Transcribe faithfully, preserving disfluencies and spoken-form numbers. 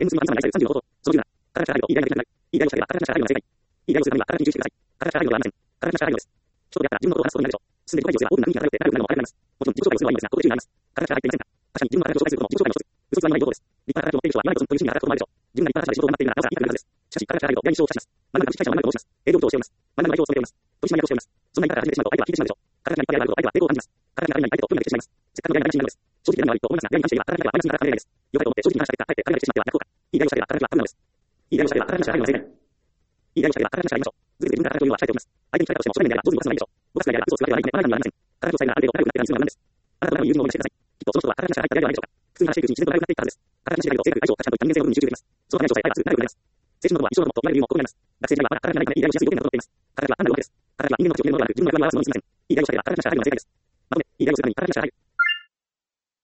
演説のさんじゅうの放送。そのじゅうなな。カラクシャラジオ。いい大学いい大学いい大学の正解。いい大学の正解。いい大学の数字をじゅうきゅうください。カラクシャラジオではありません。カラクシャラジオです。人とやったら自分のことを話すことになるでしょう。進んでいく会議をすれば多くの人数が頼ってなることになるのも早くなります。もちろん自己紹介をするのはいいのですが、ここで注意があります。カラクシャラ入っていませんか。確かに自分の働きを紹介することも自己紹介の一つ。嘘つきはない情報です。立派な働きを持っている人は言わないことという趣味が働くこともあるでしょう。自分が立派な会社で仕事を頑張っているならなおさら言いたくなるはずです。しかし、カラクシャラ入ると依頼に支障をきたします。真ん中の司会者は真ん中のことをします。営業部長をしております。真ん中の代表を務めております。取締役をしております。そんな言い方から始めてしまうと相手は聞いてしまうでしょう。カラクシャラに立派であると相手は抵抗を感じます。カラクシャラに相手と分離ができてしまいます。せっかくのやりがいになるのです。正直であるのは悪いと思いますが、やりに関してはカラクシャラはマイナスに働く考えです。良かれと思って正直に話した結果、かえって彼ができてしまっては逆効果。いい代表者ではカラクシャラは悪なのです。いい代表者ではカラクシャラの正解。いい代表者ではカラクシャラにしましょう。ずるずる自分からカラクシャラを言うのは控えております。相手に聞かれたとしても正面でやれば上手に動かすのがいいでしょう。動かすがやれば嘘をつくわけではないので、あなたにはありません。カラクシャラの才能がある程度仲良くなってからにするのは何です。あなたの友人を思い出してください。きっとその人はカラクシャラに入ったやりはないでしょうか。普通に話していくうちに自然と仲良くなっていったはずです。カラクシャラにしないと性格、愛情、価値観といった人間性の部分に集中できます。そのために女性はすぐ仲良くなります。青春のものは一生のもっと言われる理由もここになります。学生時代はまだカラクシャラにないためいい代表しやすい要件が整っています。カラクシャラは単なるわけです。カラクシャラは人間の口を決めるのではなく、自分の役割を表すのに過ぎません。いい代表者ではカラクシャラにしないといけないです。まとめ、いい代表するためにカラクシャラに入る。